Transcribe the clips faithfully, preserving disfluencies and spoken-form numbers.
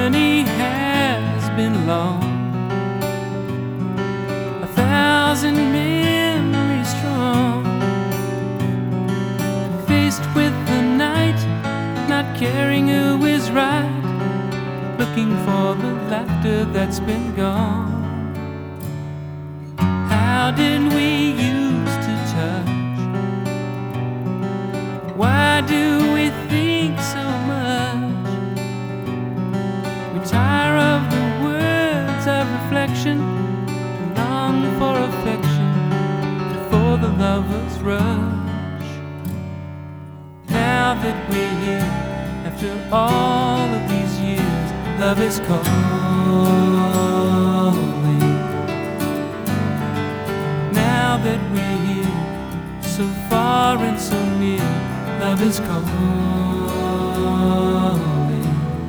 journey has been long, a thousand memories strong, faced with the night, not caring who is right, looking for the laughter that's been gone. How did we used to touch? Why do we think so much? We tire of the words of reflection, long for affection, before the lover's rush. Now that we're here, after all of these years, love is calling. Now that we're here, so far and so near, love is calling.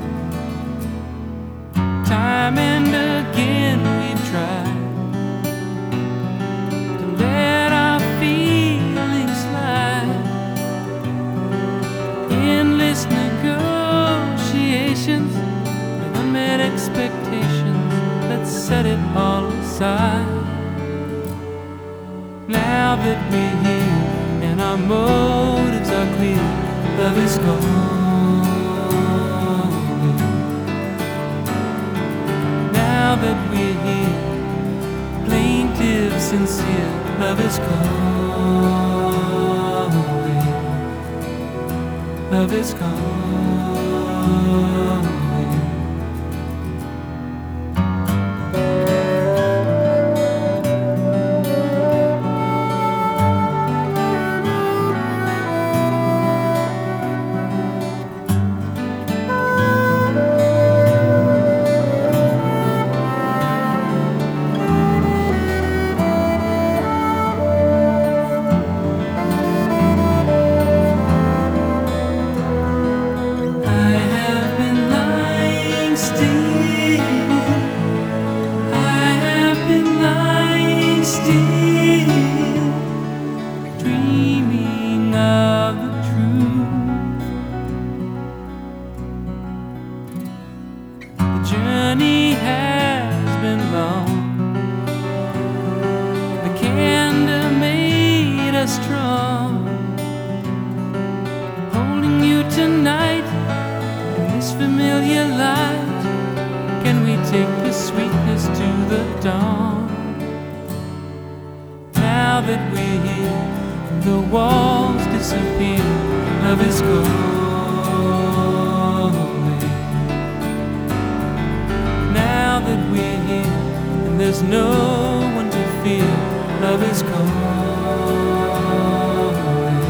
Time and again we've tried to let our feelings slide. Endless negotiations with unmet expectations, let's set it all aside. Now that we're here and our motives are clear, love is calling. Now that we're here, plaintive, sincere, love is calling. Love is calling. Dreaming of the truth, the journey has been long, the candor made us strong, holding you tonight in this familiar light. Can we take the sweetness to the dawn? Now that we're here, the walls disappear, love is calling. Now that we're here and there's no one to fear, love is calling.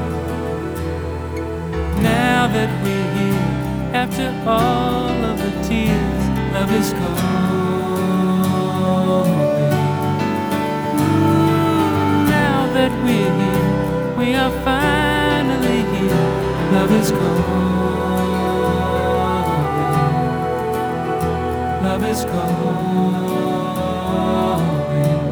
Now that we're here, after all of the tears, love is calling. That we're here, we are finally here, love is calling. Love is calling.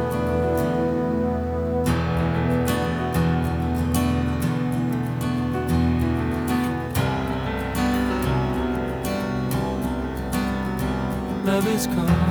Love is calling.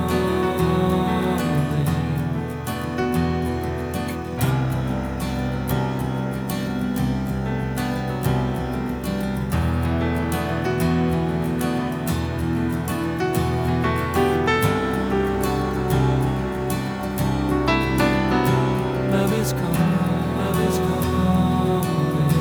Love is calling, love is calling.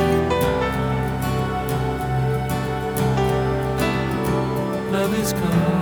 Love is calling.